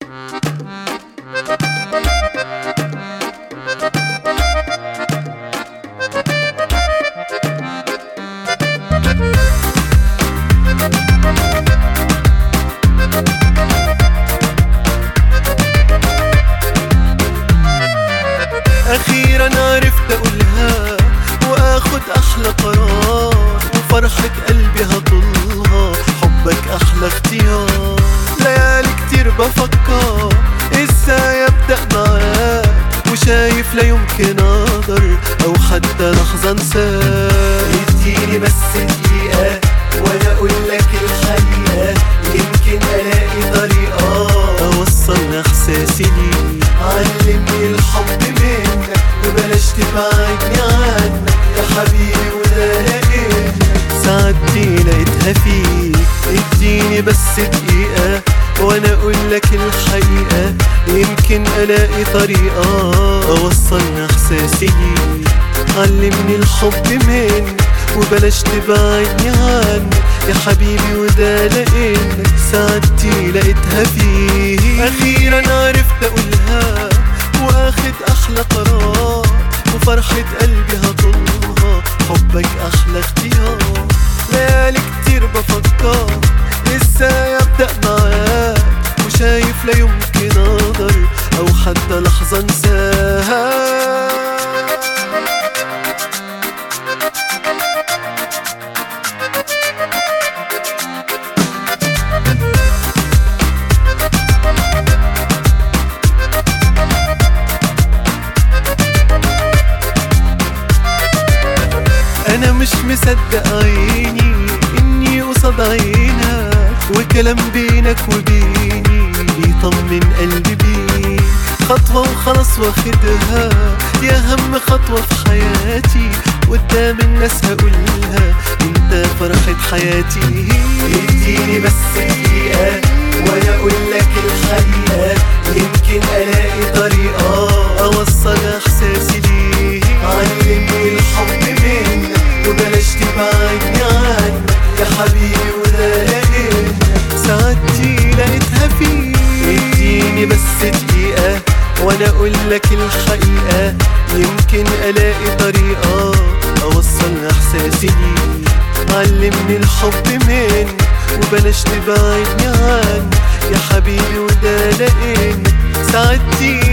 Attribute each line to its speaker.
Speaker 1: أخيرا عرفت أقولها وآخد أحلى قرار، وفرحة قلبي هطولها، حبك أحلى اختيار. ليالي كتير بفكر إزاي أبدأ معاك، وشايف لا يمكن أقدر أو حتى لحظة أنساك.
Speaker 2: اديني بس دقيقة وأنا أقولك الحقيقة، يمكن ألاقي طريقة
Speaker 1: أوصل إحساسي ليك.
Speaker 2: علمني الحب منك وبلاش تبعدني عنك يا حبيبي، وده لقيتك
Speaker 1: سعادتي لقيتها فيك. اديني بس دقيقة وانا اقولك الحقيقة، يمكن الاقي طريقة اوصل احساسي ليك. علمني الحب منك وبلاش تبعدني عنك يا حبيبي، وده لقيتك سعادتي لقيتها فيك. اخيرا عرفت اقولها واخد احلى قرار، وفرحة قلبي هطولها، حبك احلى اختيار. ليالي كتير بفكر ازاي ابدأ معاك، وشايف لا يمكن اقدر او حتى لحظة انساها. أنا مش مصدق عيني إني قصاد عينك، وكلام بينك وبيني يطمن قلبي بيك. خطوة وخلاص واخدها، دي أهم خطوة في حياتي، قدام الناس هقولها انت فرحة حياتي.
Speaker 2: اديني بس دقيقة وأنا أقولك الحقيقة، يمكن ألاقي طريقة
Speaker 1: أوصل إحساسي ليك.
Speaker 2: علمني الحب منك وبلاش تبعدني عنك يا حبيبي، وده لقيتك
Speaker 1: سعادتي لقيتها فيك. اديني بس دقيقة وانا اقولك الحقيقة، يمكن الاقي طريقة اوصل احساسي ليك. علمني الحب منك وبلاش تبعدني عنك يا حبيبي، وده لقيتك سعادتي